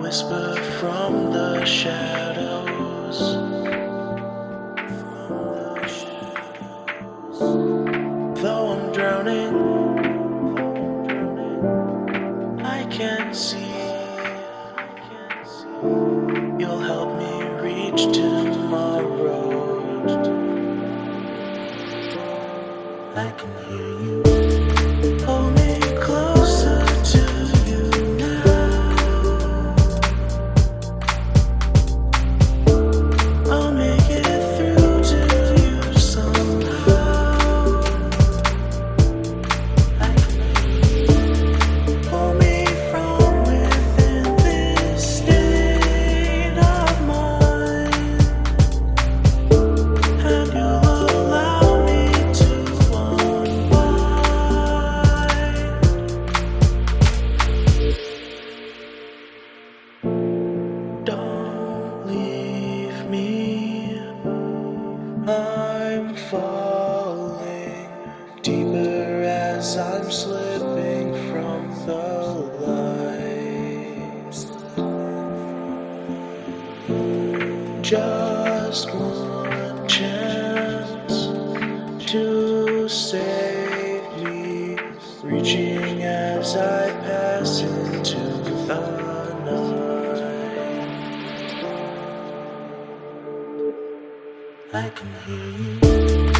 whisper from the shadows. Though I'm drowning, I can see. You'll help me reach tomorrow. I can hear you. Hold me closer to you now. I'll make it through to you somehow. I can hear you. Pull me from within this state of mind, and you'll allow me to unwind. Don't leave me, I'm falling deeper as I'm slipping from the light. Just one chance to save me, reaching as I pass into the night. I can hear you.